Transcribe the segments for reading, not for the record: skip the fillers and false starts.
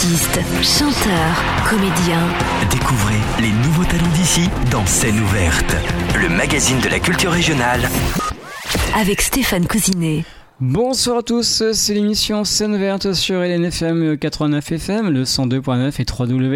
Artistes, chanteurs, comédiens. Découvrez les nouveaux talents d'ici dans Scène ouverte, le magazine de la culture régionale. Avec Stéphane Cousinet. Bonsoir à tous, c'est l'émission Scène ouverte sur LNFM 89 FM, le 102.9 et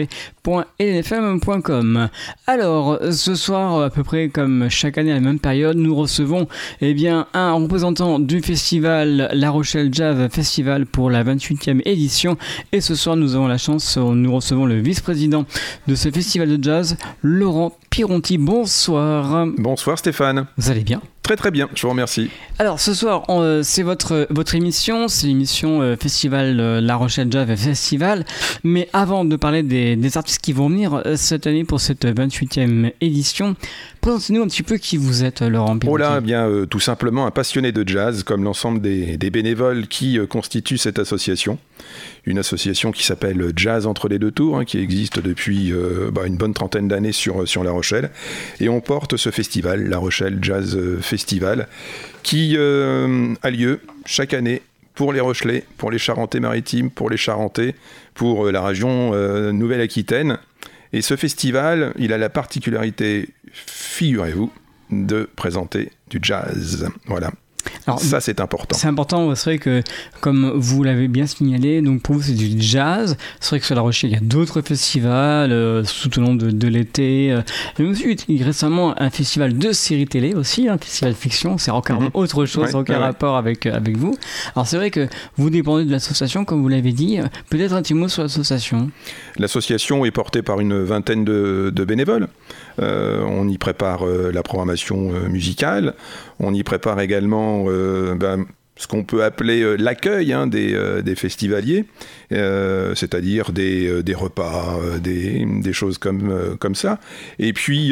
www.lnfm.com. Alors, ce soir, à peu près comme chaque année à la même période, nous recevons un représentant du festival La Rochelle Jazz Festival pour la 28e édition. Et ce soir, nous avons la chance, nous recevons le vice-président de ce festival de jazz, Laurent Pironti. Bonsoir. Bonsoir Stéphane. Vous allez bien ? Très très bien, je vous remercie. Alors ce soir, c'est votre émission, c'est l'émission Festival La Rochelle Jazz Festival. Mais avant de parler des artistes qui vont venir cette année pour cette 28e édition, présentez-nous un petit peu qui vous êtes, Laurent Pironti. Oh là, tout simplement un passionné de jazz, comme l'ensemble des bénévoles qui constituent cette association. Une association qui s'appelle Jazz entre les deux tours, qui existe depuis une bonne trentaine d'années sur La Rochelle. Et on porte ce festival, La Rochelle Jazz Festival, qui a lieu chaque année pour les Rochelais, pour les Charentais-Maritimes, pour les Charentais, pour la région Nouvelle-Aquitaine. Et ce festival, il a la particularité, figurez-vous, de présenter du jazz. Voilà. Alors, ça, c'est important. C'est important, c'est vrai que, comme vous l'avez bien signalé, donc pour vous, c'est du jazz. C'est vrai que sur La Rochelle, il y a d'autres festivals tout au long de l'été. Il y a aussi récemment un festival de séries télé aussi, un festival fiction. C'est encore autre chose, aucun rapport avec vous. Alors, c'est vrai que vous dépendez de l'association, comme vous l'avez dit. Peut-être un petit mot sur l'association. L'association est portée par une vingtaine de bénévoles. On y prépare la programmation musicale. On y prépare également ce qu'on peut appeler l'accueil des festivaliers, c'est-à-dire des repas, des choses comme ça. Et puis,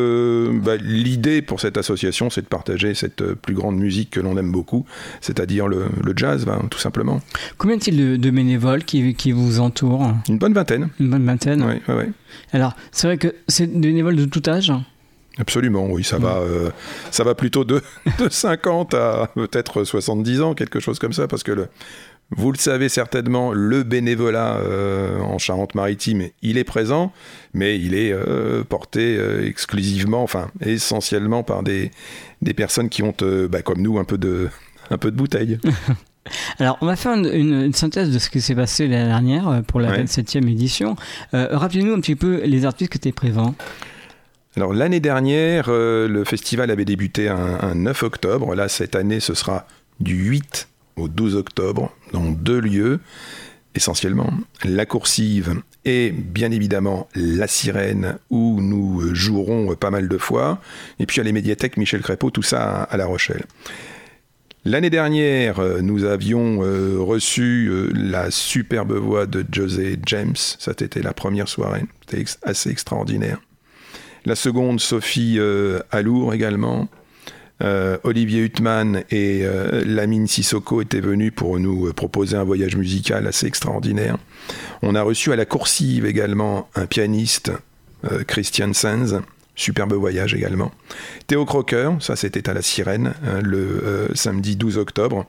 l'idée pour cette association, c'est de partager cette plus grande musique que l'on aime beaucoup, c'est-à-dire le jazz, tout simplement. Combien y a-t-il de bénévoles qui vous entourent ? Une bonne vingtaine. Une bonne vingtaine ? Oui. Alors, c'est vrai que c'est des bénévoles de tout âge ? Absolument, oui, ça va plutôt de 50 à peut-être 70 ans, quelque chose comme ça, parce que vous le savez certainement, le bénévolat en Charente-Maritime, il est présent, mais il est porté essentiellement par des personnes qui ont, comme nous, un peu de bouteille. Alors, on va faire une synthèse de ce qui s'est passé l'année dernière pour la 27e édition. Rappelez-nous un petit peu les artistes qui étaient présents. Alors l'année dernière, le festival avait débuté un 9 octobre. Là, cette année, ce sera du 8 au 12 octobre, dans 2 lieux, essentiellement la Coursive et bien évidemment la Sirène, où nous jouerons pas mal de fois, et puis à les médiathèques Michel Crépeau, tout ça à La Rochelle. L'année dernière, nous avions reçu la superbe voix de José James. Ça, c'était la première soirée, c'était assez extraordinaire. La seconde, Sophie Alour également. Olivier Huttman et Lamine Sissoko étaient venus pour nous proposer un voyage musical assez extraordinaire. On a reçu à la Coursive également un pianiste, Christian Sanz. Superbe voyage également. Théo Crocker, ça c'était à la Sirène, le samedi 12 octobre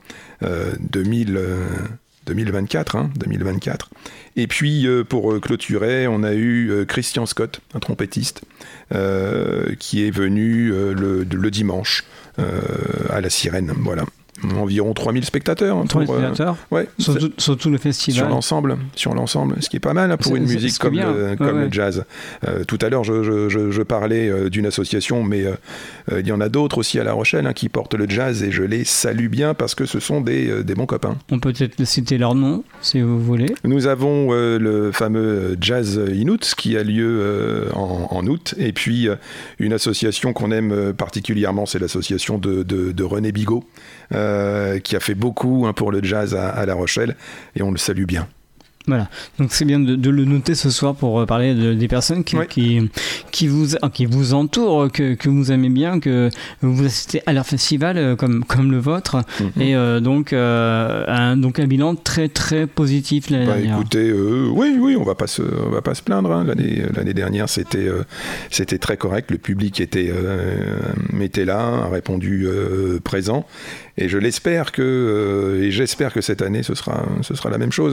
2024. Et puis pour clôturer, on a eu Christian Scott, un trompettiste, qui est venu le dimanche à la Sirène. Voilà. Environ 3000 spectateurs. 3000 spectateurs sur tout le festival. Sur l'ensemble, ce qui est pas mal pour une musique comme le jazz. Tout à l'heure, je parlais d'une association, mais il y en a d'autres aussi à La Rochelle qui portent le jazz et je les salue bien parce que ce sont des bons copains. On peut peut-être citer leur nom, si vous voulez. Nous avons le fameux Jazz Inut qui a lieu en août, et puis une association qu'on aime particulièrement, c'est l'association de René Bigot, qui a fait beaucoup pour le jazz à La Rochelle, et on le salue bien. Voilà, donc c'est bien de le noter ce soir pour parler des personnes qui vous entourent, que vous aimez bien, que vous assistez à leur festival comme le vôtre, et donc un bilan très très positif l'année dernière. Écoutez, oui, on va pas se plaindre. L'année dernière, c'était très correct. Le public était là, a répondu présent, et j'espère que cette année ce sera la même chose.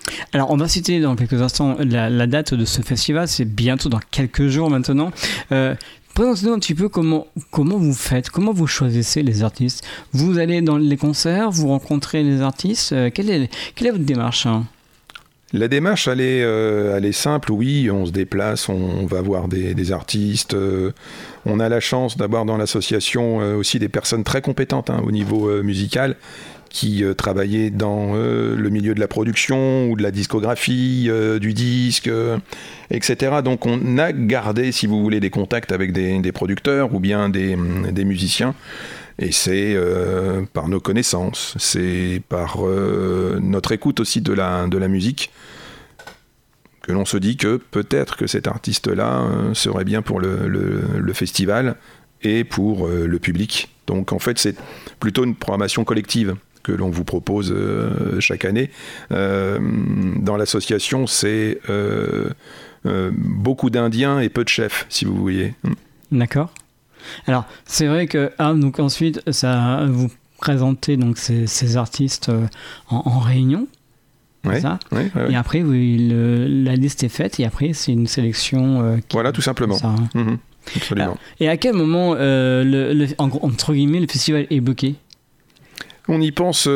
Alors, on va citer dans quelques instants la date de ce festival. C'est bientôt dans quelques jours maintenant. Présentez-nous un petit peu comment vous faites, comment vous choisissez les artistes. Vous allez dans les concerts, vous rencontrez les artistes. Quelle est votre démarche, hein? La démarche, elle est simple, oui, on se déplace, on va voir des artistes. On a la chance d'avoir dans l'association aussi des personnes très compétentes au niveau musical, qui travaillaient dans le milieu de la production ou de la discographie, du disque, etc. Donc on a gardé, si vous voulez, des contacts avec des producteurs ou bien des musiciens. Et c'est par nos connaissances, c'est par notre écoute aussi de la musique, que l'on se dit que peut-être que cet artiste-là serait bien pour le festival et pour le public. Donc en fait, c'est plutôt une programmation collective que l'on vous propose chaque année. Dans l'association, c'est beaucoup d'Indiens et peu de chefs, si vous voulez. D'accord. Alors, c'est vrai que donc ensuite, ça vous présentez donc ces artistes en réunion. Ouais, ça. Ouais. Et après, la liste est faite et après, c'est une sélection. Voilà, tout simplement. Ça, hein. Absolument. Alors, et à quel moment, entre guillemets, le festival est bloqué ? On y pense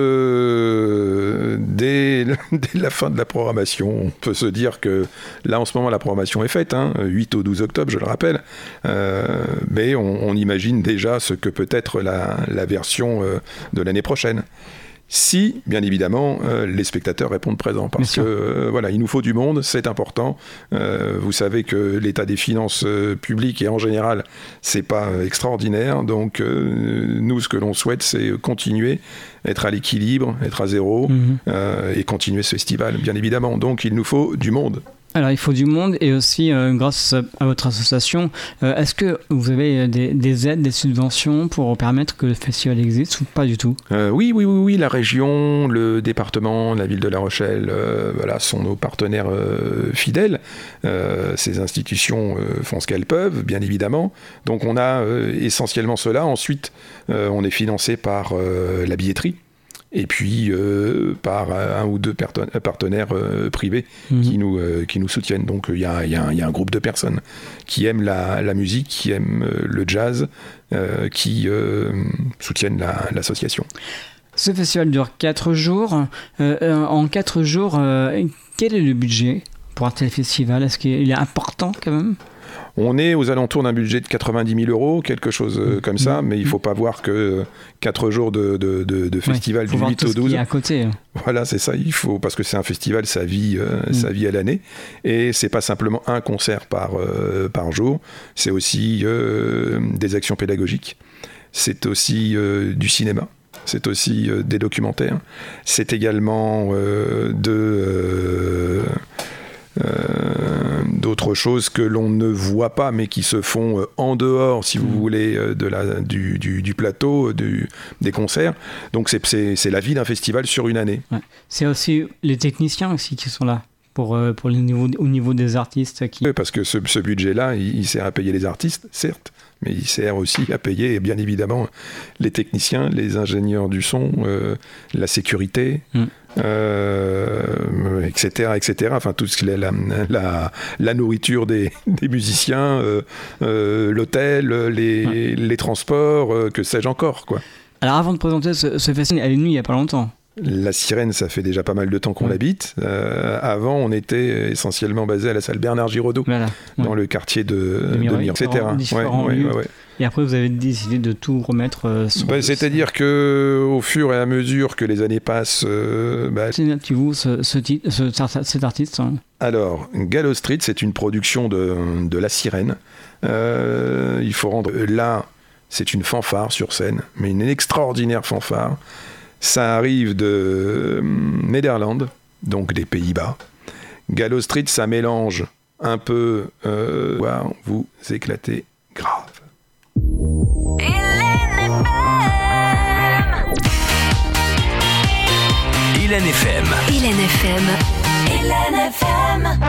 dès la fin de la programmation. On peut se dire que là, en ce moment, la programmation est faite, 8 au 12 octobre, je le rappelle. Mais on imagine déjà ce que peut être la version de l'année prochaine. Si, bien évidemment, les spectateurs répondent présents, parce que voilà, il nous faut du monde, c'est important. Vous savez que l'état des finances publiques et en général, c'est pas extraordinaire. Donc, nous, ce que l'on souhaite, c'est continuer, être à l'équilibre, être à zéro, et continuer ce festival, bien évidemment. Donc, il nous faut du monde. Alors, il faut du monde et aussi, grâce à votre association, est-ce que vous avez des aides, des subventions pour permettre que le festival existe ou pas du tout ? Oui, la région, le département, la ville de La Rochelle, sont nos partenaires fidèles. Ces institutions font ce qu'elles peuvent, bien évidemment. Donc, on a essentiellement cela. Ensuite, on est financé par la billetterie. Et puis par un ou deux partenaires privés qui nous soutiennent. Donc il y a un groupe de personnes qui aiment la musique, qui aiment le jazz, qui soutiennent l'association. Ce festival dure 4 jours. En 4 jours, quel est le budget pour un tel festival ? Est-ce qu'il est important quand même ? On est aux alentours d'un budget de 90 000 euros, quelque chose comme ça, mais il ne faut pas voir que 4 jours de festival du 8 au 12. À côté. Voilà, c'est ça, il faut, parce que c'est un festival, ça vit à l'année. Et ce n'est pas simplement un concert par jour, c'est aussi des actions pédagogiques, c'est aussi du cinéma. C'est aussi des documentaires. C'est également d'autres choses que l'on ne voit pas mais qui se font en dehors, si vous voulez, du plateau, des concerts. Donc c'est la vie d'un festival sur une année. Ouais. C'est aussi les techniciens aussi qui sont là pour au niveau des artistes. Oui, parce que ce budget-là, il sert à payer les artistes, certes, mais il sert aussi à payer, bien évidemment, les techniciens, les ingénieurs du son, la sécurité, etc. Enfin, tout ce qui est la nourriture des musiciens, l'hôtel, les transports, que sais-je encore, quoi. Alors, avant de présenter ce festival, elle est venue il n'y a pas longtemps. La Sirène, ça fait déjà pas mal de temps qu'on l'habite. Avant, on était essentiellement basé à la salle Bernard Giraudot, dans le quartier de Mireille, etc. Et après, vous avez décidé de tout remettre c'est-à-dire qu'au fur et à mesure que les années passent... Vous, cet artiste Alors, Gallows Street, c'est une production de La Sirène. Il faut rendre... Là, c'est une fanfare sur scène, mais une extraordinaire fanfare. Ça arrive de Nederland, donc des Pays-Bas. Gallows Street, ça mélange un peu... vous éclatez grave. Hélène FM. Hélène FM. Hélène FM.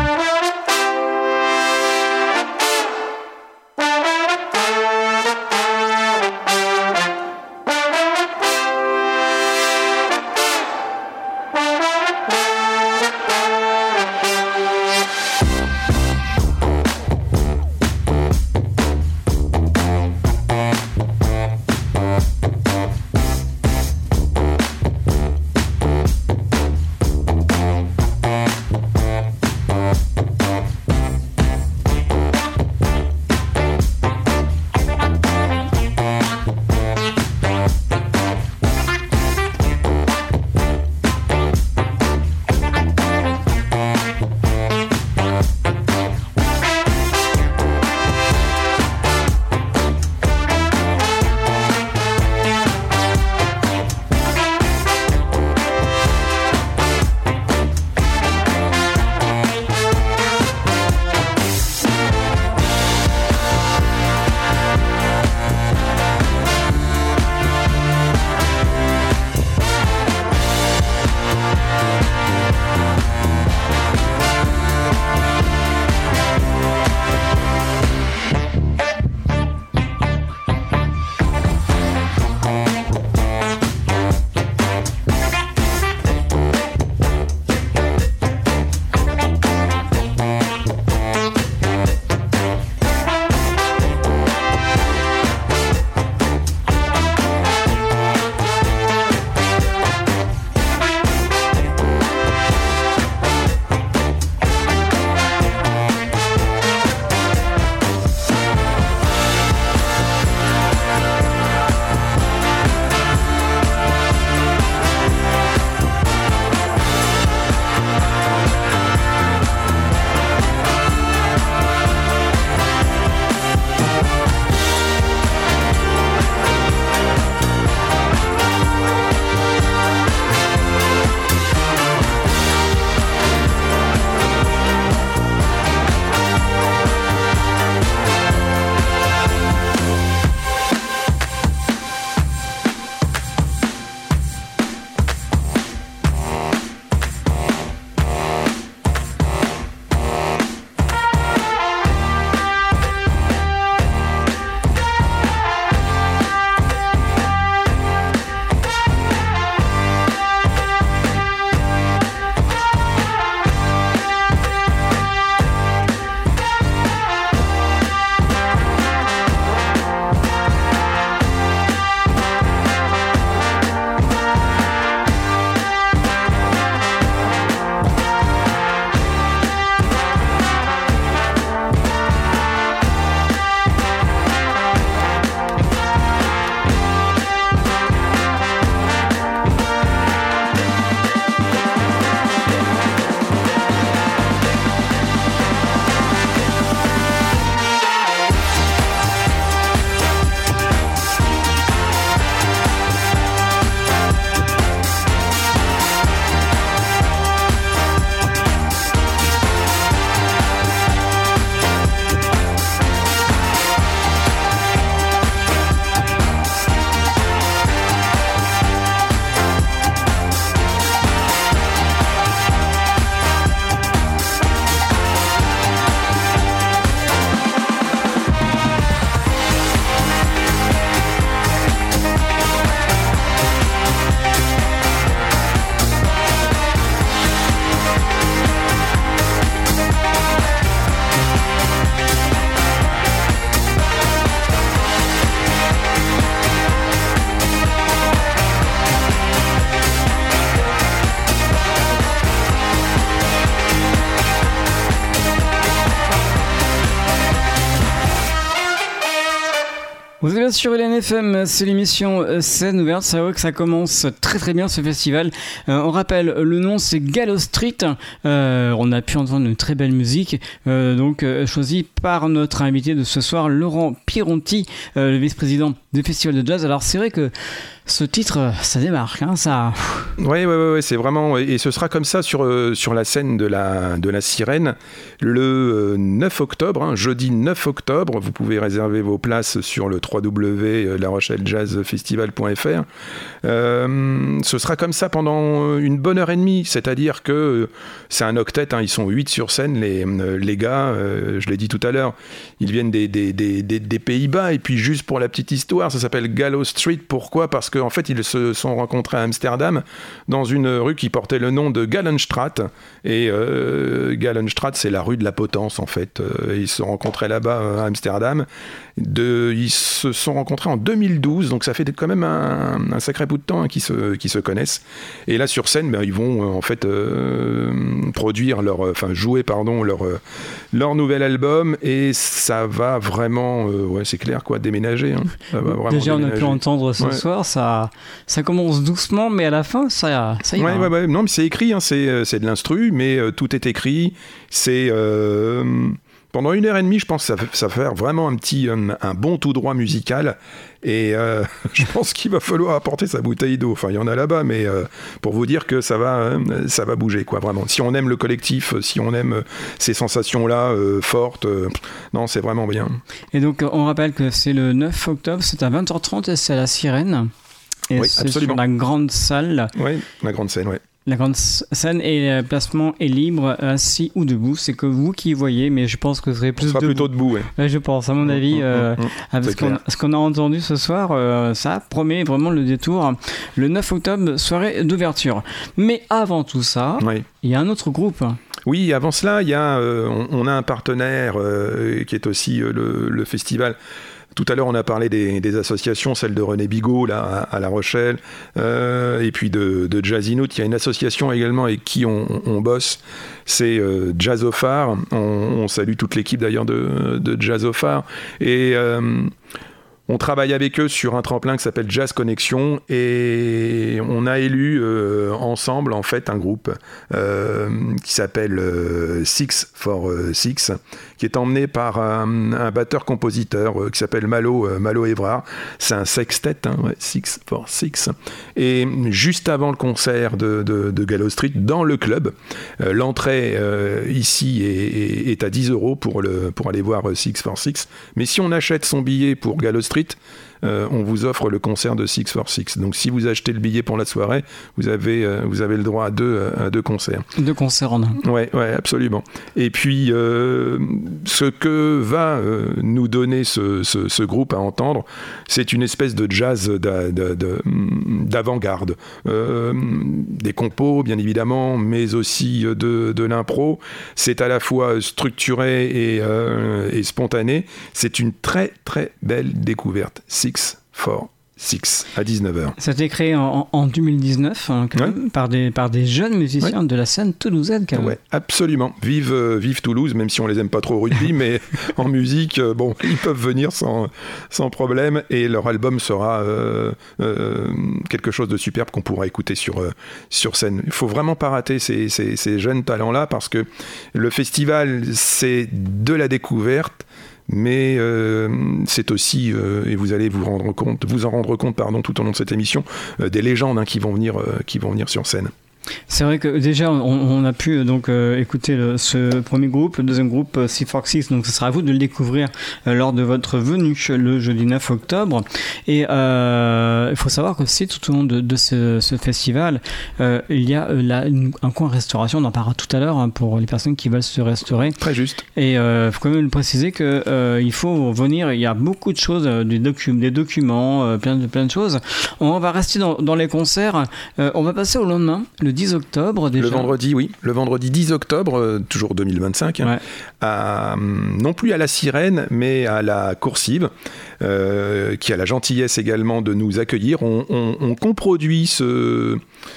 Vous êtes bien sur LNFM, c'est l'émission Scène Ouverte. C'est vrai que ça commence très très bien ce festival. On rappelle, le nom c'est Gallo Street. On a pu entendre une très belle musique, choisie par notre invité de ce soir, Laurent Pironti, le vice-président du Festival de Jazz. Alors c'est vrai que ce titre, ça démarque, hein, ça. Oui, c'est vraiment, et ce sera comme ça sur la scène de la Sirène le 9 octobre, hein, jeudi 9 octobre. Vous pouvez réserver vos places sur le www.larochellejazzfestival.fr. Ce sera comme ça pendant une bonne heure et demie, c'est-à-dire que c'est un octet, hein, ils sont 8 sur scène, les gars, je l'ai dit tout à l'heure, ils viennent des Pays-Bas, et puis juste pour la petite histoire, ça s'appelle Gallo Street. Pourquoi ? Parce qu'en fait, ils se sont rencontrés à Amsterdam dans une rue qui portait le nom de Galenstraat, et Galenstraat, c'est la rue de la potence, en fait. Ils se sont rencontrés là-bas à Amsterdam. Ils se sont rencontrés en 2012, donc ça fait quand même un sacré bout de temps, hein, qu'ils se connaissent. Et là, sur scène, ils vont en fait jouer leur nouvel album, et ça va vraiment, c'est clair, quoi, déménager. Hein. Ça va vraiment déjà, déménager. On a pu entendre ce soir, ça commence doucement, mais à la fin, ça y va. Ouais. Non, mais c'est écrit, hein, c'est de l'instru, mais tout est écrit. C'est pendant 1h30, je pense que ça va faire vraiment un bon tout droit musical. Et je pense qu'il va falloir apporter sa bouteille d'eau. Enfin, il y en a là-bas, mais pour vous dire que ça va bouger, quoi, vraiment. Si on aime le collectif, si on aime ces sensations-là fortes, non, c'est vraiment bien. Et donc, on rappelle que c'est le 9 octobre, c'est à 20h30 et c'est à la Sirène. Et oui, c'est absolument. sur la grande salle. Oui, la grande scène, oui. La grande scène, et le placement est libre, assis ou debout. C'est que vous qui voyez, mais je pense que ce serait plutôt debout. Ouais. Ouais, je pense, à mon avis. Avec ce qu'on a entendu ce soir, ça promet vraiment le détour. Le 9 octobre, soirée d'ouverture. Mais avant tout ça, il y a un autre groupe. Oui, avant cela, on a un partenaire qui est aussi le festival. Tout à l'heure, on a parlé des associations, celle de René Bigot là, à La Rochelle, et puis de Jazzinout. Il y a une association également avec qui on bosse, c'est Jazzophare. On salue toute l'équipe d'ailleurs de Jazzophare. Et on travaille avec eux sur un tremplin qui s'appelle Jazz Connexion, et on a élu ensemble en fait un groupe qui s'appelle 6 for 6, qui est emmené par un batteur-compositeur qui s'appelle Malo Evrard. C'est un sextet, 6 for 6. Et juste avant le concert de Gallo Street, dans le club, l'entrée ici est à 10 € pour aller voir 6 for 6. Mais si on achète son billet pour Gallo Street, on vous offre le concert de 6 for 6. Donc si vous achetez le billet pour la soirée, vous avez le droit à deux concerts. 2 concerts en un. Ouais, absolument. Et puis ce que va nous donner ce groupe à entendre, c'est une espèce de jazz d'avant-garde. Des compos, bien évidemment, mais aussi de l'impro. C'est à la fois structuré et spontané. C'est une très très belle découverte. 6 for 6 à 19h. Ça a été créé en 2019 par des jeunes musiciens de la scène toulousaine. Oui, absolument. Vive Toulouse, même si on les aime pas trop au rugby, mais en musique, ils peuvent venir sans problème, et leur album sera quelque chose de superbe qu'on pourra écouter sur scène. Il faut vraiment pas rater ces jeunes talents-là, parce que le festival, c'est de la découverte, mais c'est aussi, et vous allez vous en rendre compte tout au long de cette émission, des légendes qui vont venir sur scène. C'est vrai que déjà on a pu donc écouter ce premier groupe, le deuxième groupe 6 for 6, donc ce sera à vous de le découvrir lors de votre venue le jeudi 9 octobre. Et il faut savoir qu'aussi tout au long de ce festival, il y a un coin restauration, on en parlera tout à l'heure, pour les personnes qui veulent se restaurer. Très juste. Et il faut quand même préciser que il faut venir, il y a beaucoup de choses, des documents, plein de choses. On va rester dans les concerts, on va passer au lendemain, le 10 octobre déjà. Le vendredi 10 octobre, toujours 2025, non plus à la Sirène, mais à la Coursive, qui a la gentillesse également de nous accueillir. On coproduit ce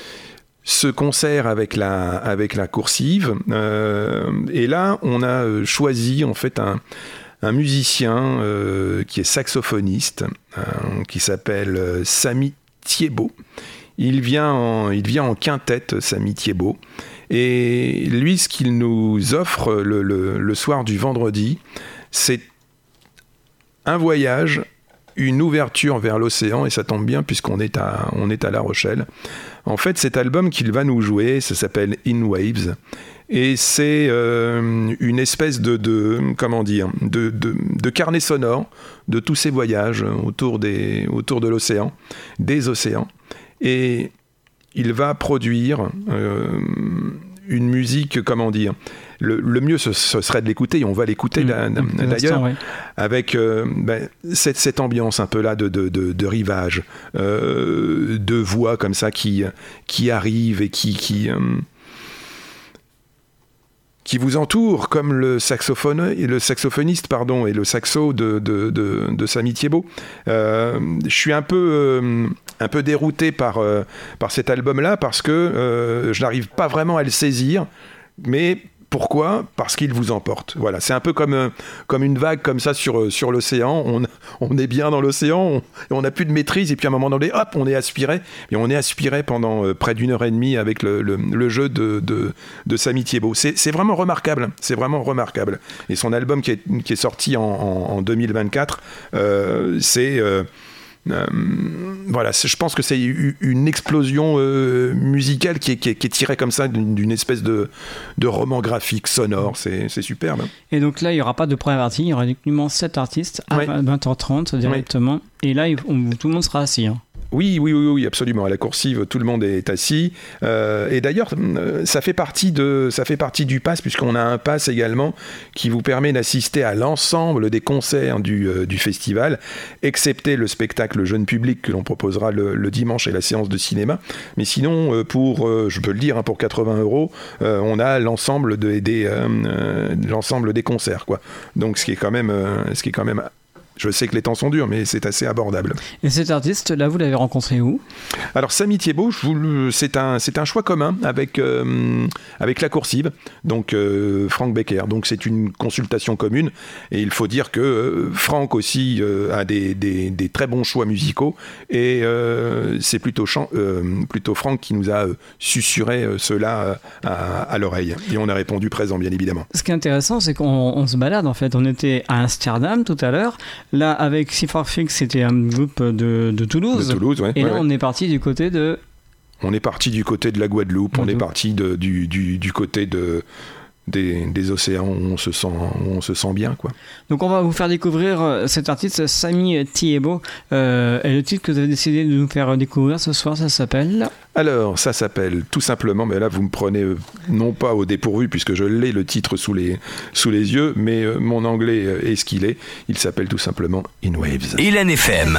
concert avec la Coursive, et là on a choisi en fait musicien qui est saxophoniste, qui s'appelle Samy Thiebaud. Il vient en quintette, Samy Thiebaud. Et lui, ce qu'il nous offre le soir du vendredi, c'est un voyage, une ouverture vers l'océan, et ça tombe bien puisqu'on est à La Rochelle. En fait, cet album qu'il va nous jouer, ça s'appelle In Waves, et c'est une espèce de carnet sonore de tous ces voyages autour de l'océan, des océans, et il va produire une musique, le mieux ce serait de l'écouter, et on va l'écouter d'ailleurs, ouais. Avec cette ambiance un peu là de rivage, de voix comme ça qui arrivent et qui vous entoure, comme le saxophoniste et le saxo de Samy Thiebaud. Je suis un peu dérouté par cet album-là, parce que je n'arrive pas vraiment à le saisir, mais pourquoi ? Parce qu'il vous emporte. Voilà, c'est un peu comme une vague comme ça sur l'océan. On est bien dans l'océan, on n'a plus de maîtrise, et puis à un moment donné, hop, on est aspiré. Et on est aspiré pendant près d'1 heure et demie avec le jeu de Samy Thiebaud. C'est vraiment remarquable. C'est vraiment remarquable. Et son album qui est sorti en 2024, voilà, je pense que c'est une explosion musicale qui est tirée comme ça d'une espèce de roman graphique sonore. C'est superbe. Et donc là, il n'y aura pas de première partie, il y aura uniquement 7 artistes à 20h30 directement. Oui. Et là, tout le monde sera assis. Oui, absolument. À la coursive, tout le monde est assis. Et d'ailleurs, ça fait partie du pass, puisqu'on a un pass également qui vous permet d'assister à l'ensemble des concerts du festival, excepté le spectacle jeune public que l'on proposera le dimanche et la séance de cinéma. Mais sinon, je peux le dire, pour 80 €, on a l'ensemble des concerts, quoi. Donc, ce qui est quand même je sais que les temps sont durs, mais c'est assez abordable. Et cet artiste-là, vous l'avez rencontré où ? Alors, Samy Thiebaud, c'est un choix commun avec la coursive, donc Franck Becker. Donc, c'est une consultation commune. Et il faut dire que Franck aussi a des très bons choix musicaux. Et c'est plutôt Franck qui nous a susurré cela à l'oreille. Et on a répondu présent, bien évidemment. Ce qui est intéressant, c'est qu'on se balade, en fait. On était à Amsterdam tout à l'heure. Là, avec C4Fix, c'était un groupe de Toulouse. De Toulouse, ouais. Et là, on est parti du côté de... On est parti du côté de la Guadeloupe. On est parti du côté des océans où on se sent bien, quoi. Donc, on va vous faire découvrir cet artiste, Samy Thiebaud. Et le titre que vous avez décidé de nous faire découvrir ce soir, ça s'appelle... Alors, ça s'appelle tout simplement, mais là vous me prenez non pas au dépourvu puisque je l'ai le titre sous les yeux, mais mon anglais est ce qu'il est. Il s'appelle tout simplement In Waves. Hélène FM.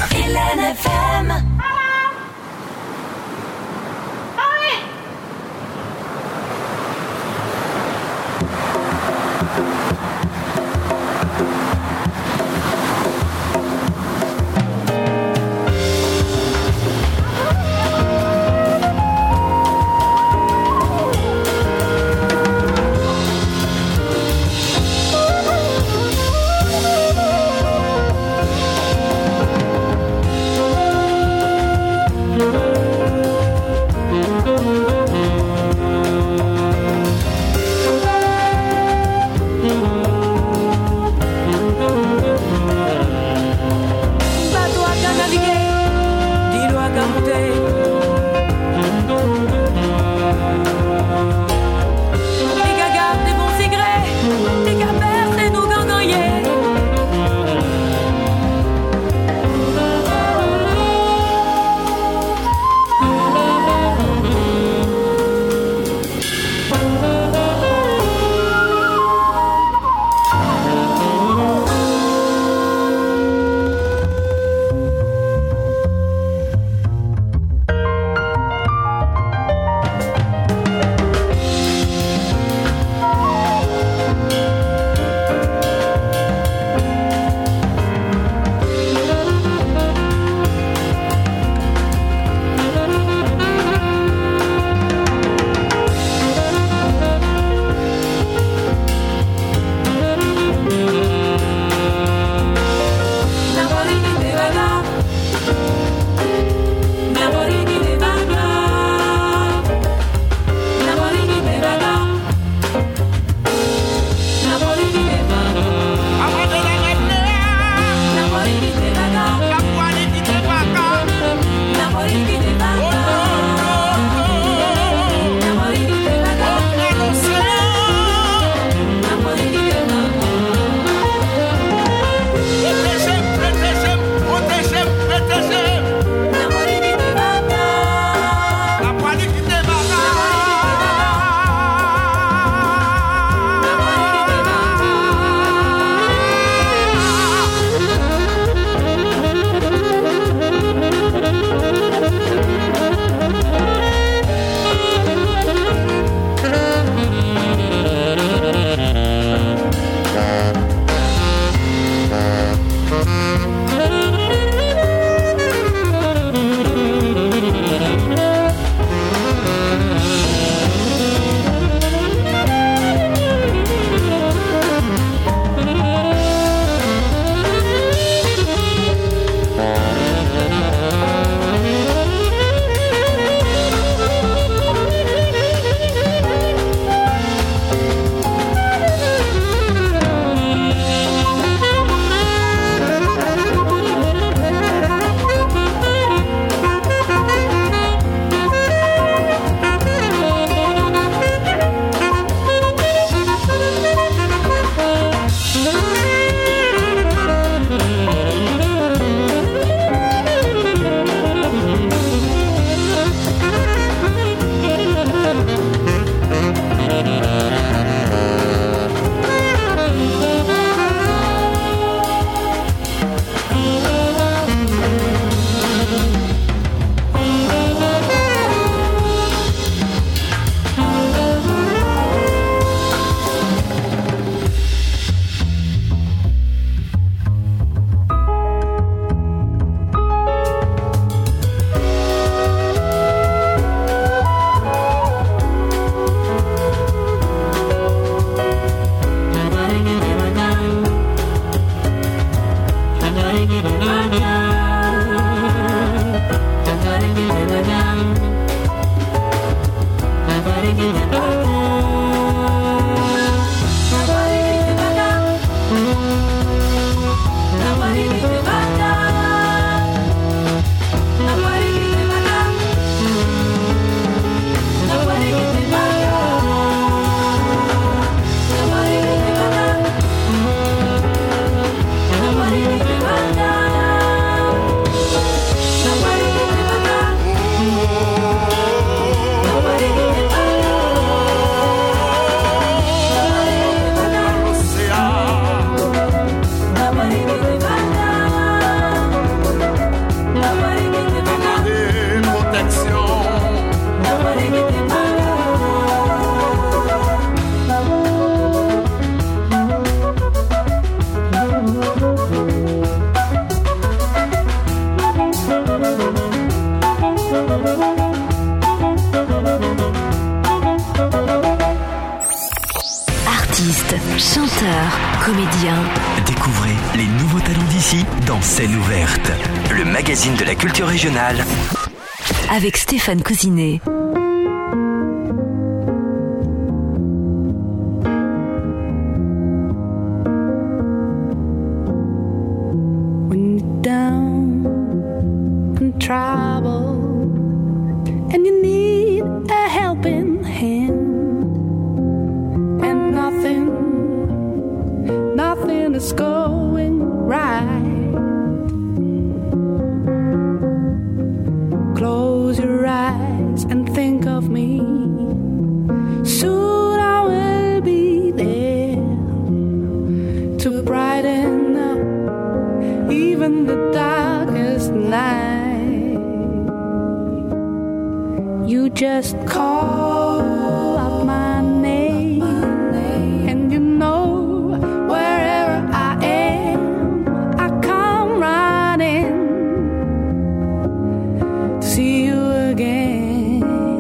Artistes, chanteurs, comédiens. Découvrez les nouveaux talents d'ici dans Scène ouverte, le magazine de la culture régionale. Avec Stéphane Cousinet. When you're down and troubled and you need a helping hand, and nothing is going right. Close your eyes and think of me. Soon I will be there to brighten up even the darkest night. You just call out my name, and you know wherever I am, I come running to see you again.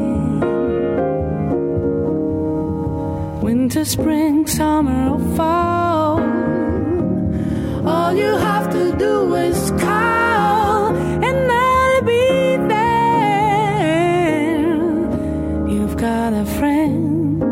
Winter, spring, summer or fall, all you have to do is call and I'll be there. You've got a friend.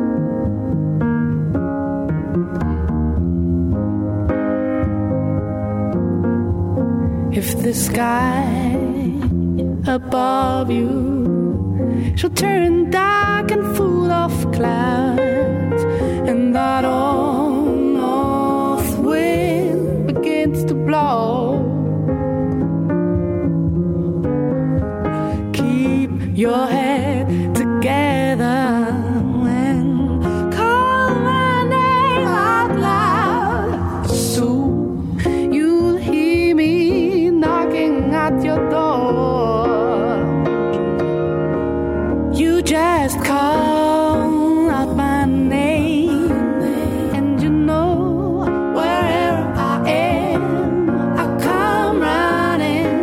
If the sky above you shall turn dark and full of clouds, and that old north wind begins to blow, keep your head together and call my name out loud. Soon you'll hear me knocking at your door. You just call out my name, and you know wherever I am, I come running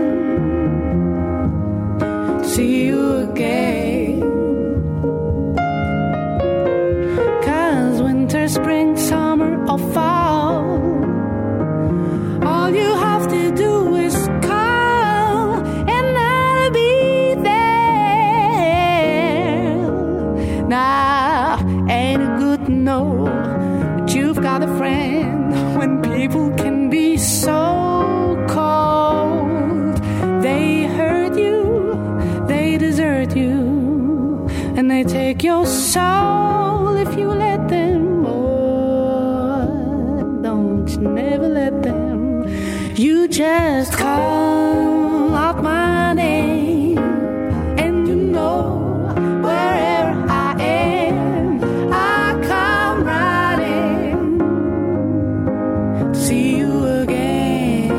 to see you again. 'Cause winter, spring, summer or fall, all you have to do is call and I'll be there. Now, ain't it good to know that you've got a friend when people can be so cold? They hurt you, they desert you, and they take your soul if you let them. Oh, don't you never let them. You just call out my name, and you know wherever I am, I come running to see you again.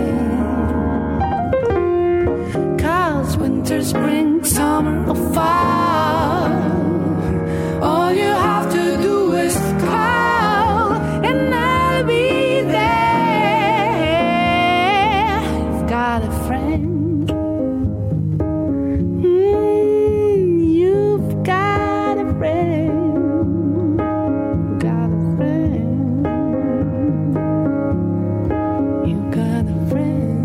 'Cause winter, spring, summer or fall, all you have to do is call and I'll be there. You've got a friend. You've got a friend. Got a friend. You got a friend.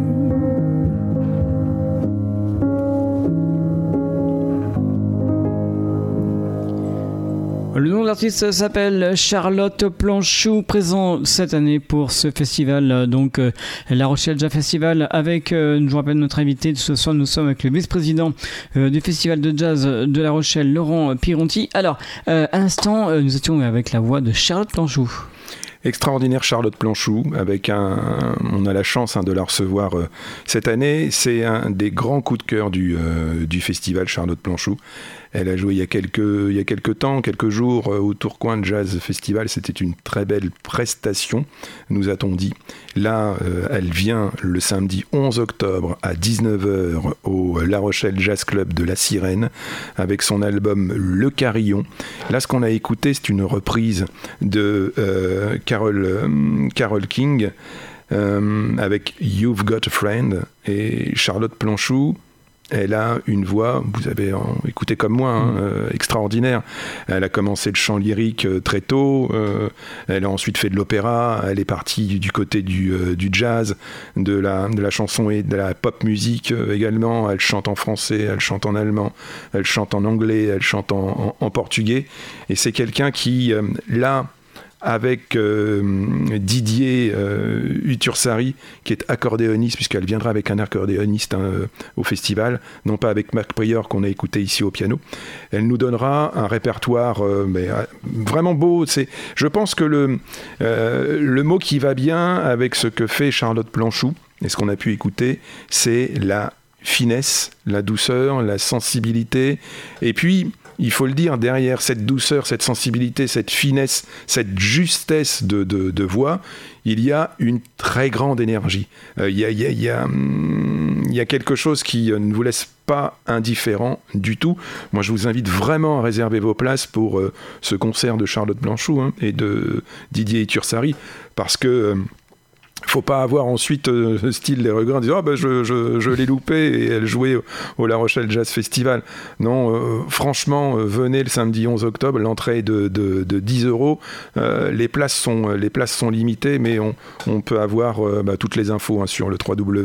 Le nom de l'artiste s'appelle Charlotte Planchou, présent cette année pour ce festival, donc La Rochelle Jazz Festival, avec, je vous rappelle notre invité de ce soir, nous sommes avec le vice-président du Festival de Jazz de La Rochelle, Laurent Pironti. Alors, à l'instant, nous étions avec la voix de Charlotte Planchou. Extraordinaire Charlotte Planchou, on a la chance de la recevoir cette année. C'est un des grands coups de cœur du festival, Charlotte Planchou. Elle a joué il y a quelques jours au Tourcoing Jazz Festival. C'était une très belle prestation, nous a-t-on dit. Là, elle vient le samedi 11 octobre à 19h au La Rochelle Jazz Club de La Sirène avec son album Le Carillon. Là, ce qu'on a écouté, c'est une reprise de Carole King avec You've Got a Friend. Et Charlotte Planchou, Elle a une voix, vous avez écouté comme moi, extraordinaire. Elle a commencé le chant lyrique très tôt, elle a ensuite fait de l'opéra, elle est partie du côté du jazz, de la chanson et de la pop musique également. Elle chante en français, elle chante en allemand, elle chante en anglais, elle chante en portugais. Et c'est quelqu'un qui, là, avec Didier Utursari, qui est accordéoniste, puisqu'elle viendra avec un accordéoniste au festival, non pas avec Marc Prieur qu'on a écouté ici au piano. Elle nous donnera un répertoire vraiment beau. Je pense que le mot qui va bien avec ce que fait Charlotte Planchou, et ce qu'on a pu écouter, c'est la finesse, la douceur, la sensibilité, et puis il faut le dire, derrière cette douceur, cette sensibilité, cette finesse, cette justesse de voix, il y a une très grande énergie. Il y a quelque chose qui ne vous laisse pas indifférent du tout. Moi, je vous invite vraiment à réserver vos places pour ce concert de Charlotte Planchou et de Didier Utursari, parce que faut pas avoir ensuite style les regrets en disant je l'ai loupé et elle jouait au La Rochelle Jazz Festival. Non, franchement, venez le samedi 11 octobre, l'entrée est de 10 €. Les places sont limitées, mais on peut avoir toutes les infos sur le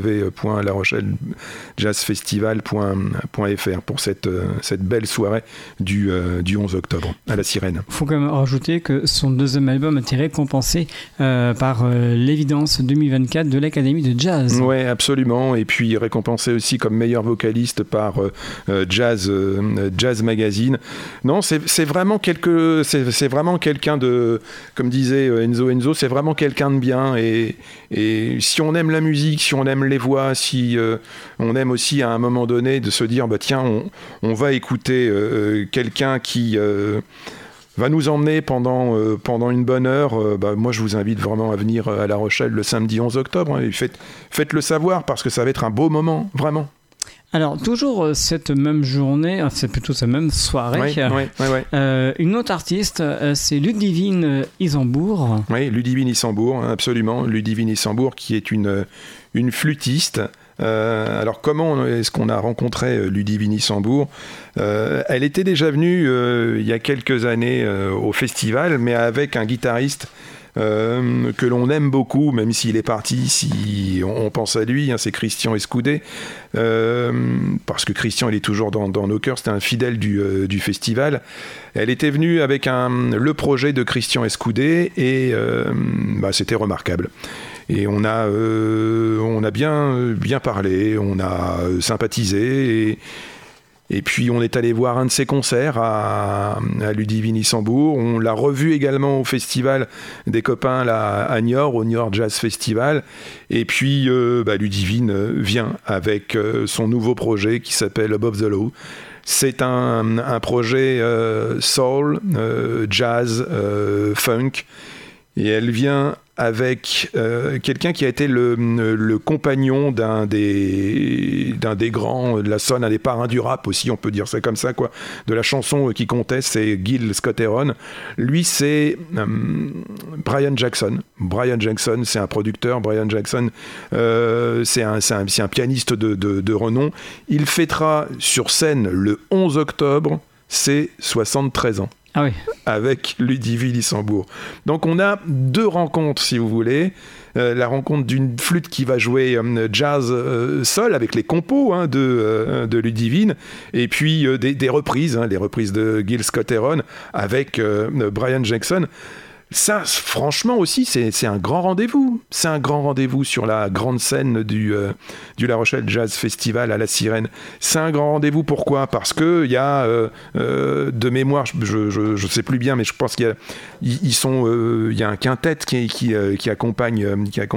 www.larochelle-jazzfestival.fr pour cette belle soirée du 11 octobre à la Sirène. Il faut quand même rajouter que son deuxième album a été récompensé par l'Évidence 2024 de l'Académie de Jazz. Oui, absolument. Et puis récompensé aussi comme meilleur vocaliste par Jazz Magazine. Non, c'est vraiment quelqu'un de, comme disait Enzo, c'est vraiment quelqu'un de bien. Et si on aime la musique, si on aime les voix, si on aime aussi à un moment donné de se dire tiens, on va écouter quelqu'un qui va nous emmener pendant une bonne heure. Moi, je vous invite vraiment à venir à La Rochelle le samedi 11 octobre. Et faites-le savoir, parce que ça va être un beau moment, vraiment. Alors, toujours cette même journée, c'est plutôt cette même soirée, une autre artiste, c'est Ludivine Isambourg. Oui, Ludivine Isambourg, absolument. Ludivine Isambourg, qui est une flûtiste. Alors comment est-ce qu'on a rencontré Ludivine Isambourg ? Elle était déjà venue il y a quelques années au festival, mais avec un guitariste que l'on aime beaucoup, même s'il est parti, si on pense à lui, c'est Christian Escoudé, parce que Christian il est toujours dans nos cœurs, c'était un fidèle du festival. Elle était venue avec le projet de Christian Escoudé et c'était remarquable. Et on a bien parlé, on a sympathisé, et puis on est allé voir un de ses concerts à Ludivine Isambourg. On l'a revu également au festival des copains là, à Niort, au Niort Jazz Festival. Et puis Ludivine vient avec son nouveau projet qui s'appelle Above the Law. C'est un projet soul, jazz, funk. Et elle vient avec quelqu'un qui a été le compagnon d'un des grands de la sonne, un des parrains du rap aussi, on peut dire ça comme ça, quoi, de la chanson qui comptait, c'est Gil Scott-Heron. Lui, c'est Brian Jackson. Brian Jackson, c'est un producteur. Brian Jackson, c'est un pianiste de renom. Il fêtera sur scène le 11 octobre ses 73 ans. Ah oui. Avec Ludivine Isambourg. Donc on a deux rencontres, si vous voulez. La rencontre d'une flûte qui va jouer jazz sol avec les compos de Ludivine, et puis des reprises, les reprises de Gil Scott-Heron avec Brian Jackson. Ça, franchement aussi, c'est un grand rendez-vous. C'est un grand rendez-vous sur la grande scène du La Rochelle Jazz Festival à la Sirène. C'est un grand rendez-vous, pourquoi ? Parce qu'il y a, de mémoire, je sais plus bien, mais je pense qu'il y a un quintet qui accompagne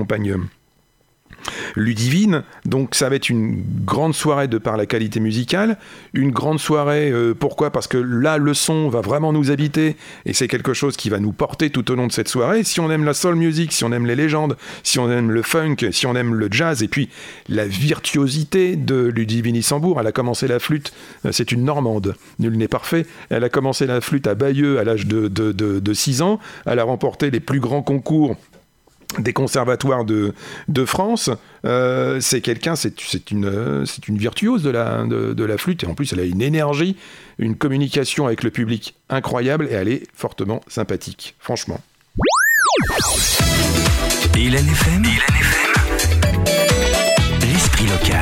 Ludivine, donc ça va être une grande soirée de par la qualité musicale, une grande soirée, pourquoi ? Parce que là le son va vraiment nous habiter et c'est quelque chose qui va nous porter tout au long de cette soirée. Si on aime la soul music, si on aime les légendes, si on aime le funk, si on aime le jazz, et puis la virtuosité de Ludivine Isambourg. Elle a commencé la flûte, c'est une Normande, nul n'est parfait, elle a commencé la flûte à Bayeux à l'âge de 6 ans, elle a remporté les plus grands concours des conservatoires de France. C'est une virtuose de la flûte, et en plus elle a une énergie, une communication avec le public incroyable, et elle est fortement sympathique, franchement. Hélène FM, l'esprit local.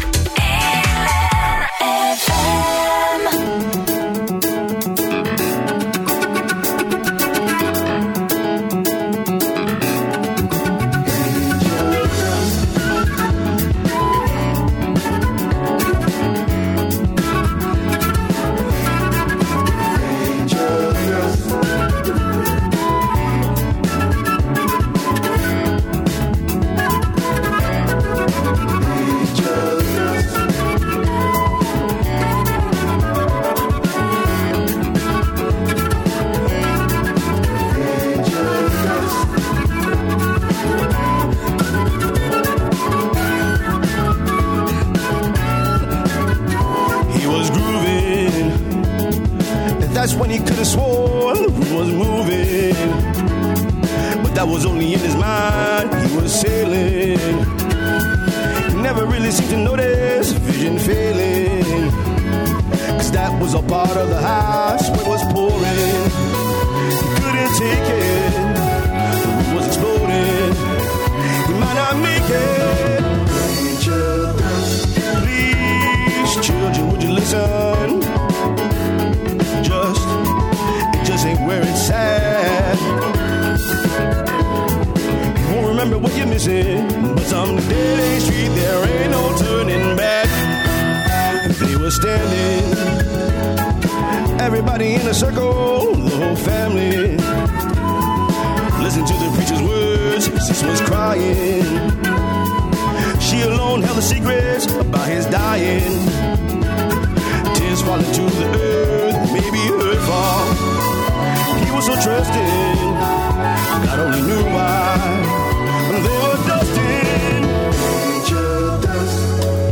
That's when he could have sworn the room was moving, but that was only in his mind. He was sailing. He never really seemed to notice vision failing, 'cause that was a part of the house where it was pouring. He couldn't take it. The room was exploding. He might not make it. Please, children, would you listen? It just ain't where it's at. You won't remember what you're missing, but someday street there ain't no turning back. They were standing, everybody in a circle, the whole family. Listen to the preacher's words, sis was crying. She alone held the secrets about his dying. Tears falling to the earth, maybe her fault. He was so trusting, God only knew why. They were dusting, angel dust.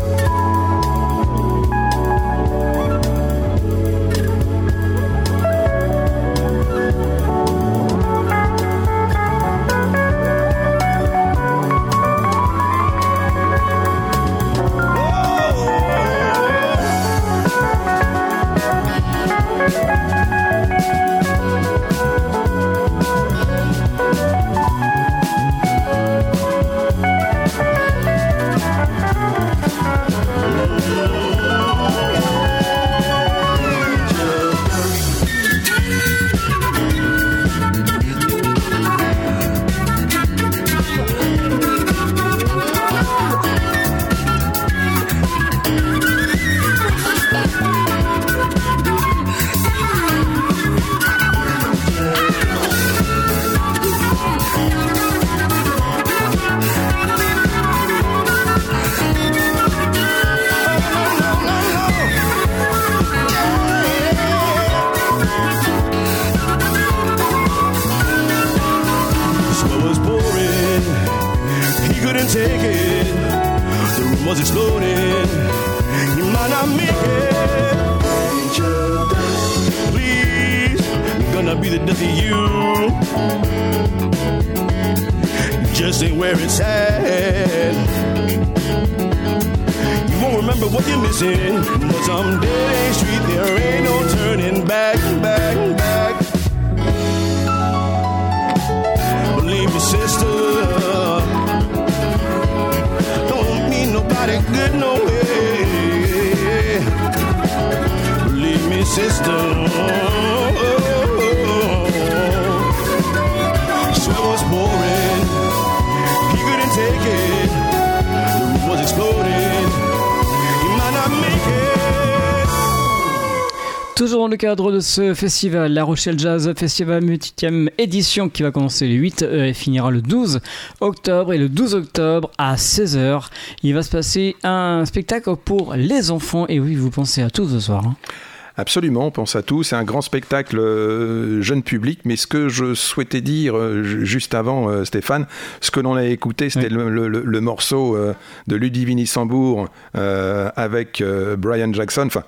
Toujours dans le cadre de ce festival, La Rochelle Jazz Festival 8e édition qui va commencer le 8 et finira le 12 octobre. Et le 12 octobre à 16h, il va se passer un spectacle pour les enfants. Et oui, vous pensez à tout ce soir. Hein. Absolument, on pense à tout. C'est un grand spectacle jeune public. Mais ce que je souhaitais dire juste avant, Stéphane, ce que l'on a écouté, c'était le morceau de Ludivine Issambourg avec Brian Jackson. Enfin,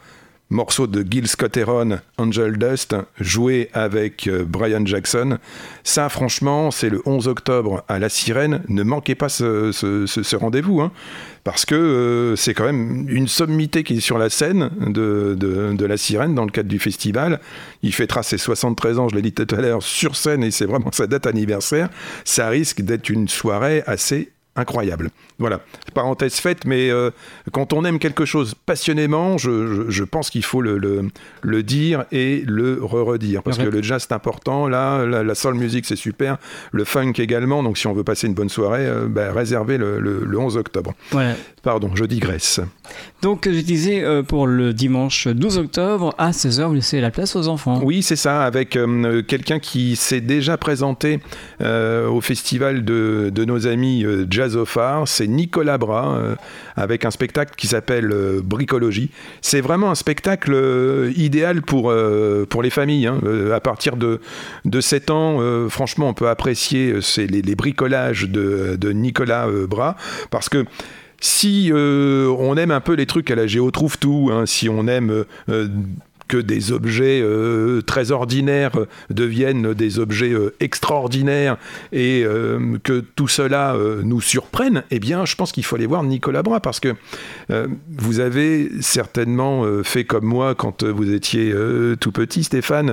morceau de Gil Scott-Heron, Angel Dust, joué avec Brian Jackson. Ça, franchement, c'est le 11 octobre à La Sirène. Ne manquez pas ce rendez-vous, hein, parce que c'est quand même une sommité qui est sur la scène de La Sirène dans le cadre du festival. Il fêtera ses 73 ans, je l'ai dit tout à l'heure, sur scène, et c'est vraiment sa date anniversaire. Ça risque d'être une soirée assez incroyable. Voilà, parenthèse faite, mais quand on aime quelque chose passionnément, je pense qu'il faut le dire et le redire, parce que le jazz c'est important, là, la soul music c'est super, le funk également, donc si on veut passer une bonne soirée, réservez le 11 octobre. Voilà. Pardon, je digresse. Donc je disais pour le dimanche 12 octobre à 16h, vous laissez la place aux enfants. Oui, c'est ça, avec quelqu'un qui s'est déjà présenté au festival de nos amis Jazz of Art, c'est Nicolas Bras, avec un spectacle qui s'appelle Bricologie. C'est vraiment un spectacle idéal pour les familles, hein. À partir de 7 ans, franchement, on peut apprécier les bricolages de Nicolas Bras, parce que si on aime un peu les trucs à la Géo trouve tout, hein, si on aime que des objets très ordinaires deviennent des objets extraordinaires et que tout cela nous surprenne, eh bien, je pense qu'il faut aller voir Nicolas Bras, parce que vous avez certainement fait comme moi quand vous étiez tout petit, Stéphane,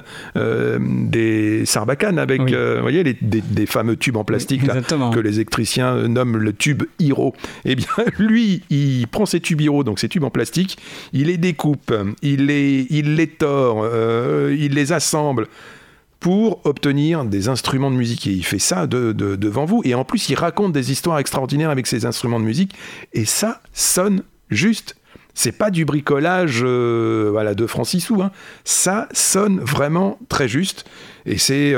des sarbacanes avec vous voyez, des fameux tubes en plastique là, que les électriciens nomment le tube Hiro. Eh bien, lui, il prend ces tubes Hiro, donc ces tubes en plastique, il les découpe, il les tord, il les assemble pour obtenir des instruments de musique, et il fait ça devant vous, et en plus il raconte des histoires extraordinaires avec ses instruments de musique, et ça sonne juste. C'est pas du bricolage de francs 6 sous, hein. Ça sonne vraiment très juste, et c'est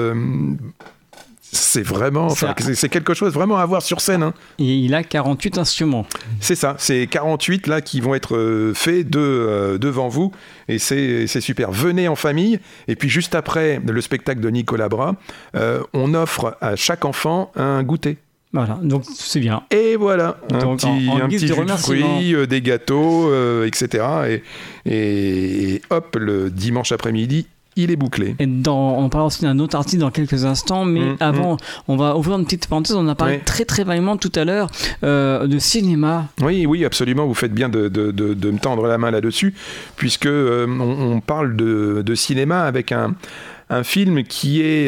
vraiment, c'est quelque chose vraiment à voir sur scène, hein. Et il a 48 instruments. C'est ça, c'est 48 là qui vont être faits devant vous, et c'est super. Venez en famille, et puis juste après le spectacle de Nicolas Bras, on offre à chaque enfant un goûter. Voilà, donc c'est bien. Et voilà, donc un petit jus de fruits, des gâteaux, etc. Et hop, le dimanche après-midi, il est bouclé. Et on parlera aussi d'un autre artiste dans quelques instants, mais avant, on va ouvrir une petite parenthèse. On a parlé très très vaillamment tout à l'heure de cinéma. Oui, absolument. Vous faites bien de me tendre la main là-dessus, puisque on parle de cinéma avec un film qui est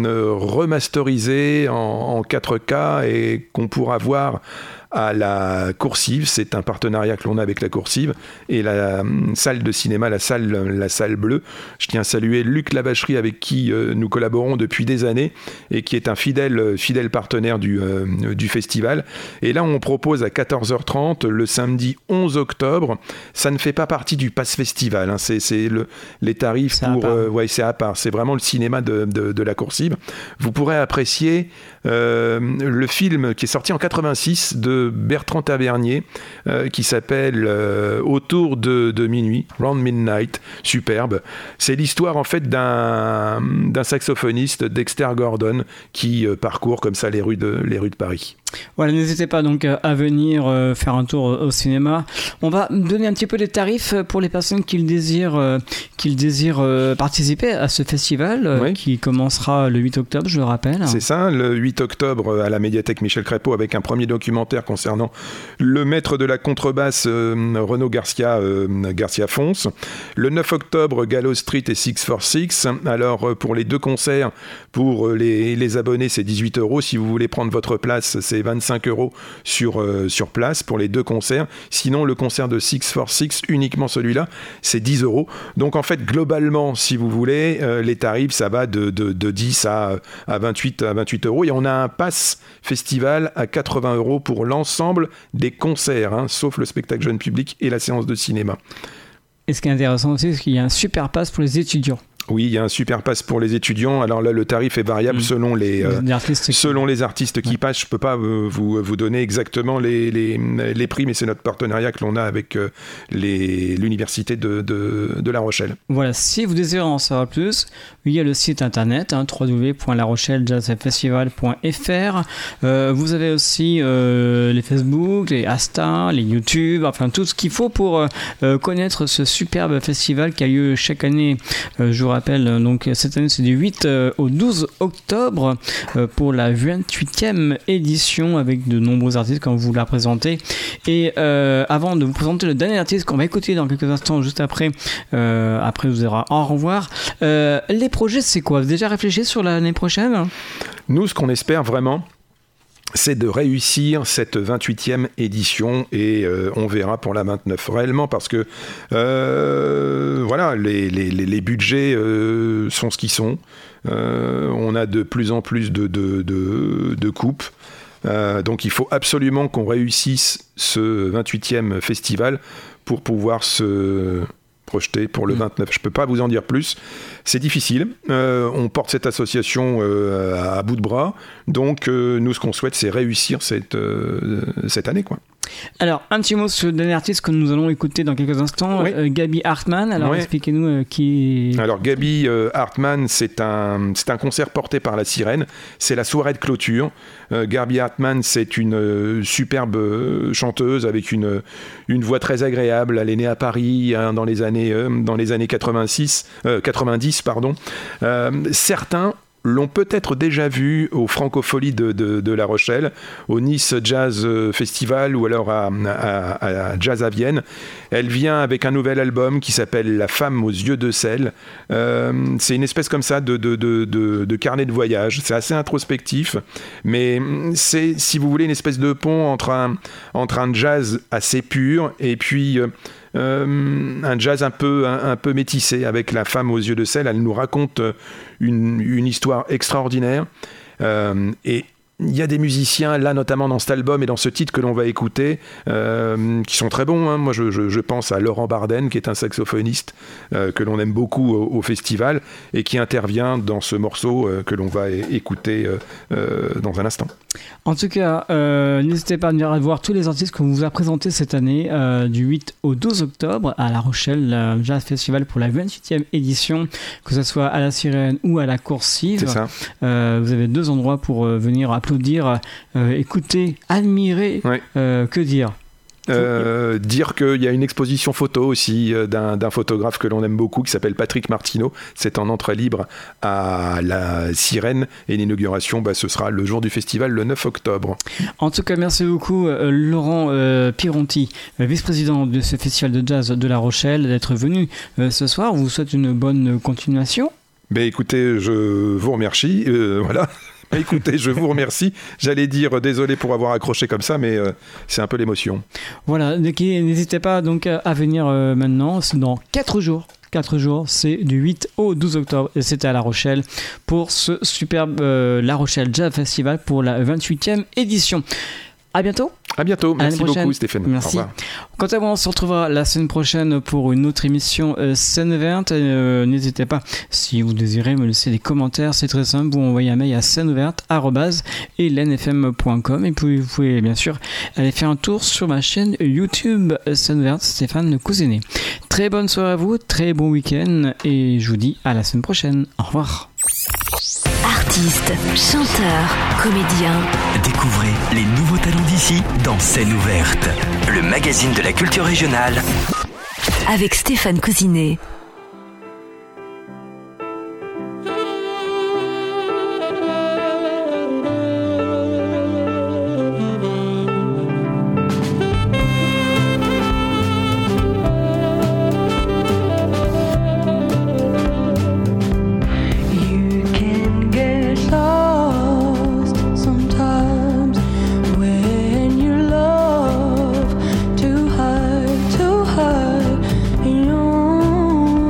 remasterisé en 4K et qu'on pourra voir à la Coursive. C'est un partenariat que l'on a avec la Coursive et la salle de cinéma, la salle bleue. Je tiens à saluer Luc Lavacherie, avec qui nous collaborons depuis des années et qui est un fidèle partenaire du festival. Et là, on propose à 14h30 le samedi 11 octobre. Ça ne fait pas partie du Pass Festival, hein. C'est les tarifs c'est c'est à part. C'est vraiment le cinéma de la Coursive. Vous pourrez apprécier le film qui est sorti en 86 de Bertrand Tavernier, qui s'appelle Autour de minuit, Round Midnight. Superbe. C'est l'histoire en fait d'un saxophoniste, Dexter Gordon, qui parcourt comme ça les rues de Paris. Voilà, n'hésitez pas donc à venir faire un tour au cinéma. On va donner un petit peu les tarifs pour les personnes qui désirent participer à ce festival qui commencera le 8 octobre, je le rappelle. C'est ça, le 8 octobre à la médiathèque Michel Crépeau, avec un premier documentaire concernant le maître de la contrebasse Renaud Garcia Fonce. Le 9 octobre, Gallows Street et 646. Alors pour les deux concerts, pour les abonnés, c'est 18 €. Si vous voulez prendre votre place, c'est 25 € sur place pour les deux concerts. Sinon, le concert de 646, uniquement celui-là, c'est 10 €. Donc en fait, globalement, si vous voulez, les tarifs, ça va de 10 à 28 €. Et on a un pass festival à 80 € pour l'ensemble des concerts, hein, sauf le spectacle jeune public et la séance de cinéma. Et ce qui est intéressant aussi, c'est qu'il y a un super pass pour les étudiants. Oui, il y a un super pass pour les étudiants. Alors là, le tarif est variable selon les artistes qui passent. Je peux pas vous donner exactement les prix, mais c'est notre partenariat que l'on a avec l'université de La Rochelle. Voilà, si vous désirez en savoir plus, il y a le site internet www.larochellejazzfestival.fr. Vous avez aussi les Facebook, les Insta, les YouTube, enfin tout ce qu'il faut pour connaître ce superbe festival qui a lieu chaque année. Je vous rappelle, donc cette année c'est du 8 au 12 octobre pour la 28e édition avec de nombreux artistes comme vous l'a présenté. Et avant de vous présenter le dernier artiste qu'on va écouter dans quelques instants, juste après vous aurez au revoir. Les projets, c'est quoi? Vous avez déjà réfléchi sur l'année prochaine? Nous, ce qu'on espère vraiment, c'est de réussir cette 28e édition et on verra pour la 29 réellement parce que voilà, les budgets sont ce qu'ils sont. On a de plus en plus de coupes. Donc il faut absolument qu'on réussisse ce 28e festival pour pouvoir se projeter pour le 29. Je ne peux pas vous en dire plus. C'est difficile. On porte cette association à bout de bras. Donc, nous, ce qu'on souhaite, c'est réussir cette année, quoi. Alors, un petit mot sur le dernier artiste que nous allons écouter dans quelques instants, oui. Gaby Hartmann. Alors, oui. Expliquez-nous qui... Alors, Gaby Hartmann, c'est un concert porté par la Sirène. C'est la soirée de clôture. Gaby Hartmann, c'est une superbe chanteuse avec une voix très agréable. Elle est née à Paris dans les années 90. Certains l'ont peut-être déjà vu au Francofolie de La Rochelle, au Nice Jazz Festival ou alors à Jazz à Vienne. Elle vient avec un nouvel album qui s'appelle La femme aux yeux de sel. C'est une espèce comme ça de carnet de voyage. C'est assez introspectif, mais c'est, si vous voulez, une espèce de pont entre un jazz assez pur et puis... un jazz un peu métissé avec La femme aux yeux de sel. Elle nous raconte une histoire extraordinaire et il y a des musiciens là notamment dans cet album et dans ce titre que l'on va écouter qui sont très bons, hein. Moi je pense à Laurent Barden qui est un saxophoniste que l'on aime beaucoup au festival et qui intervient dans ce morceau que l'on va écouter dans un instant. En tout cas, n'hésitez pas à venir voir tous les artistes qu'on vous a présentés cette année du 8 au 12 octobre à La Rochelle Jazz Festival pour la 28e édition, que ce soit à la Sirène ou à la Coursive. C'est ça. Vous avez deux endroits pour venir applaudir, écouter, admirer, ouais. Que dire? Dire qu'il y a une exposition photo aussi d'un photographe que l'on aime beaucoup qui s'appelle Patrick Martineau. C'est en entrée libre à la Sirène et l'inauguration ce sera le jour du festival le 9 octobre. En tout cas, merci beaucoup Laurent Pironti, vice-président de ce festival de jazz de La Rochelle, d'être venu ce soir. On vous souhaite une bonne continuation. Écoutez, je vous remercie. Voilà. Écoutez, je vous remercie. J'allais dire désolé pour avoir accroché comme ça, mais c'est un peu l'émotion. Voilà, n'hésitez pas donc à venir maintenant, c'est dans 4 jours. 4 jours, c'est du 8 au 12 octobre et c'était à La Rochelle pour ce superbe La Rochelle Jazz Festival pour la 28e édition. À bientôt. À bientôt. Merci beaucoup Stéphane. Merci. Au revoir. Quant à moi, on se retrouvera la semaine prochaine pour une autre émission Scène Ouverte. N'hésitez pas, si vous désirez me laisser des commentaires, c'est très simple. Vous envoyez un mail à sceneouverte@elenfm.com et puis vous pouvez bien sûr aller faire un tour sur ma chaîne YouTube Scène Ouverte Stéphane Cousinet. Très bonne soirée à vous, très bon week-end et je vous dis à la semaine prochaine. Au revoir. Artistes, chanteurs, comédiens. Découvrez les nouveaux talents d'ici dans Scène Ouverte, le magazine de la culture régionale. Avec Stéphane Cousinet. Too hard in your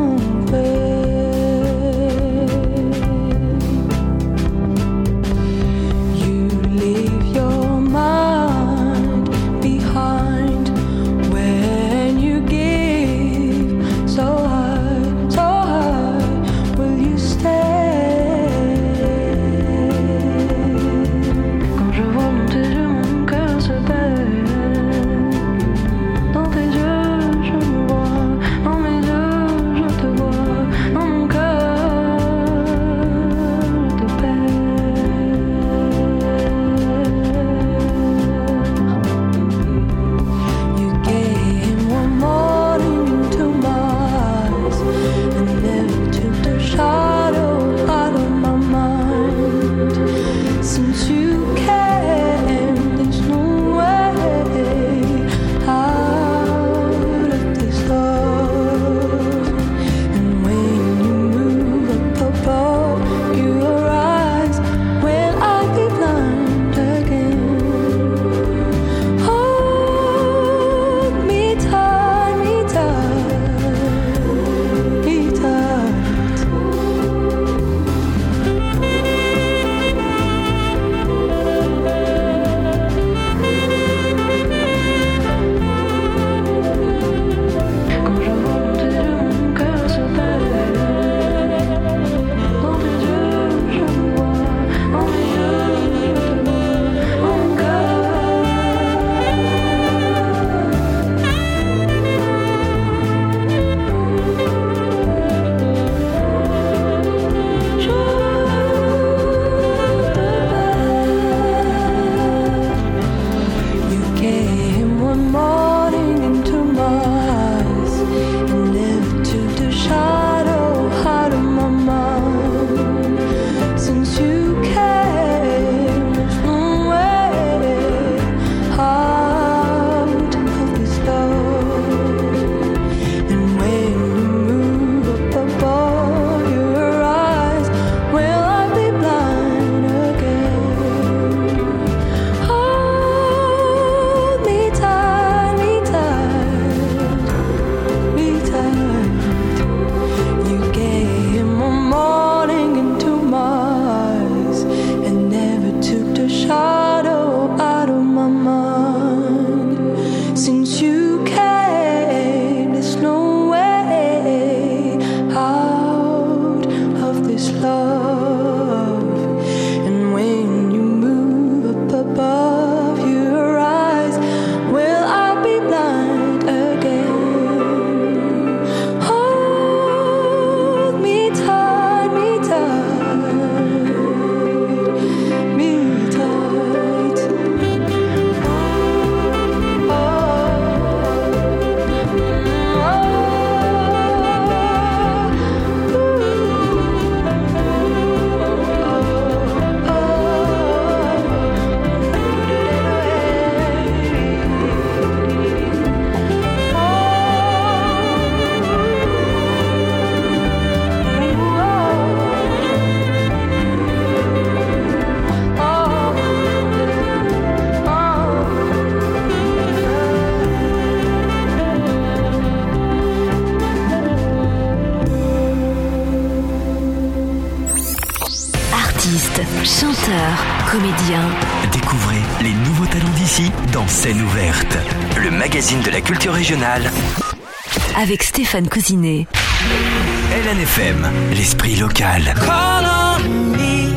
comédien. Découvrez les nouveaux talents d'ici dans Scène ouverte, le magazine de la culture régionale. Avec Stéphane Cousinet. LNFM, l'esprit local. Call on me,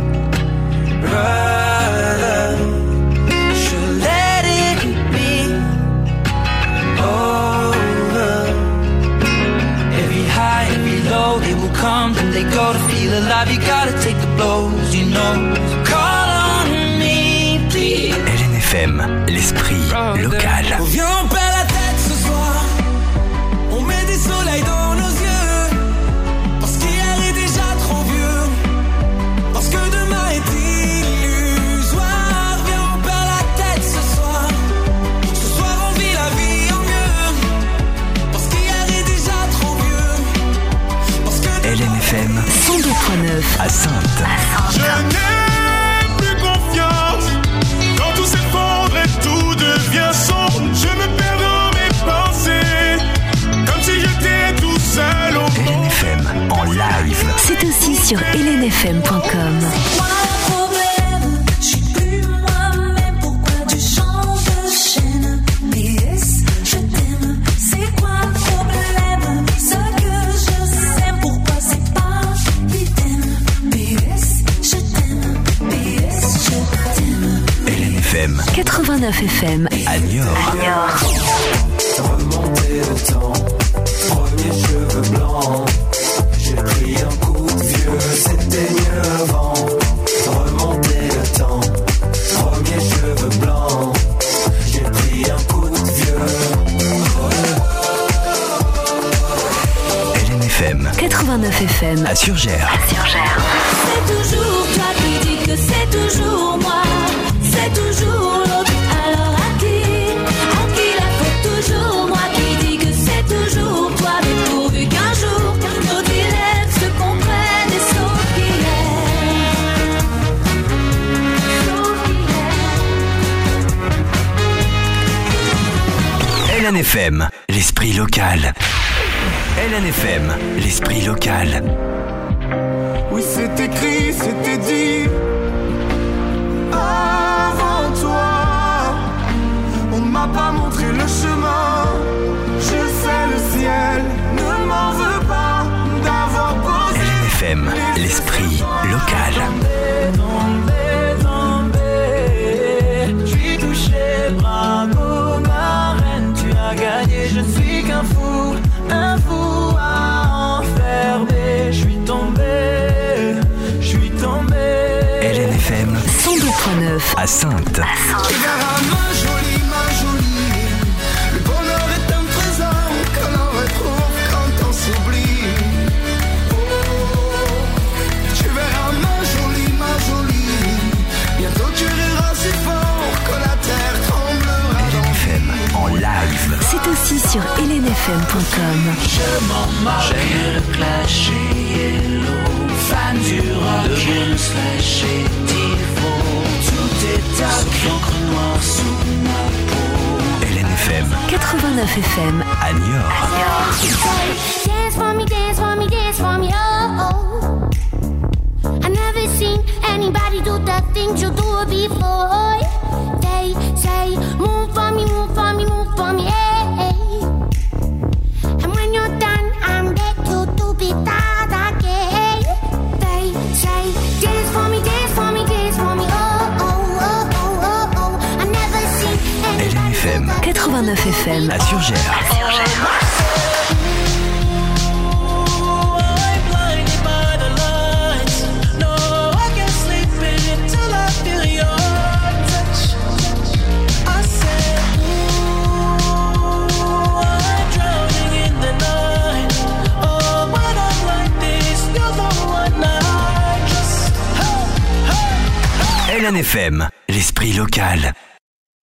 brother. Should let it be over. Every high, every low, they will come, then they go. To feel alive, you gotta take the blows, you know. Call on me, please. LNFM, l'esprit local. On vient, on perd la tête ce soir. On met des soleils dans nos yeux. Parce qu'hier est déjà trop vieux. Parce que demain est illusoire. Viens, on perd la tête ce soir. Ce soir on vit la vie en mieux. Parce qu'hier est déjà trop vieux. Parce que LNFM 102.9 à Saintes. Je n'ai plus confiance quand tout s'effondre et tout devient sombre. Je me perds dans mes pensées, comme si j'étais tout seul au monde. LNFM en live. C'est aussi sur lnfm.com. Moi le problème, je suis plus moi-même. Pourquoi tu changes de chaîne? PS, je t'aime. C'est quoi le problème? Ce que je sais, pourquoi c'est pas idem? PS, je t'aime. PS, je t'aime. LNFM 89 FM. à Niort. remonter le temps. Premier cheveux blancs. J'ai pris un coup de vieux, c'était mieux avant. Remonter le temps. Premier cheveux blancs. J'ai pris un coup de vieux. LNFM 89 FM. à Surgères. C'est toujours toi qui dis que c'est toujours moi. C'est toujours l'autre. Alors à qui la faute? Toujours moi qui dis que c'est toujours toi. Mais pourvu qu'un jour nos dilemmes se comprennent et sauf qu'il est. LNFM, l'esprit local. LNFM, l'esprit local. Oui, c'est écrit, c'était dit. Avant toi, on m'a pas montré le chemin. Je sais, le ciel ne m'en veut pas d'avoir posé. LNFM, l'esprit local. Je suis touché, bravo ma reine, tu as gagné, je ne suis qu'un fou à enfermer. Je suis tombé. LNFM 102.9 à Saintes. Tu verras ma jolie, le bonheur est un trésor que l'on retrouve quand on s'oublie. Tu verras ma jolie, bientôt tu riras si fort que la terre tremblera. LNFM en live. C'est aussi sur lnfm.com. J'aime le clash yellow, fan du rock, de Bruce Slash et Divo. Tout est à l'encre noire sous ma peau. LNFM 89 FM. à Niort. Dance for me, dance for me, dance for me, oh, oh. I never seen anybody do the things you do before. They say, move for me, move for me, move for me, hey, hey. And when you're done, I'm back to do be that again. They say, dance for me, dance for me, dance for me, oh, oh, oh, oh, oh, oh. I never seen anybody do LNFM 89 FM. à Surgères. LNFM, l'esprit local.